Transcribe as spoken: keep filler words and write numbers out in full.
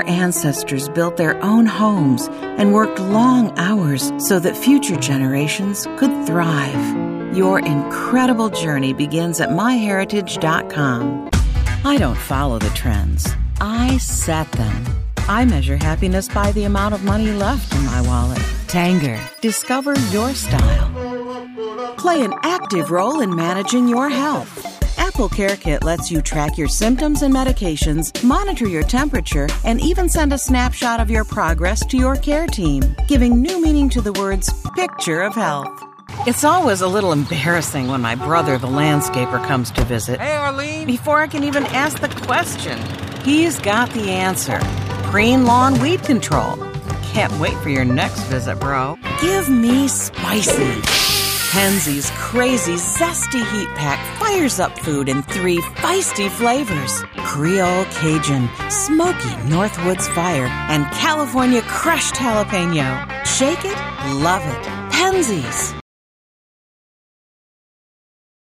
Your ancestors built their own homes and worked long hours so that future generations could thrive. Your incredible journey begins at my heritage dot com. I don't follow the trends. I set them. I measure happiness by the amount of money left in my wallet. Tanger. Discover your style. Play an active role in managing your health. Apple Care Kit lets you track your symptoms and medications, monitor your temperature, and even send a snapshot of your progress to your care team, giving new meaning to the words picture of health. It's always a little embarrassing when my brother, the landscaper, comes to visit. Hey, Arlene! Before I can even ask the question, he's got the answer. Green Lawn Weed Control. Can't wait for your next visit, bro. Give me spicy. Penzeys Crazy Zesty Heat Pack fires up food in three feisty flavors. Creole Cajun, Smoky Northwoods Fire, and California Crushed Jalapeno. Shake it, love it. Penzeys.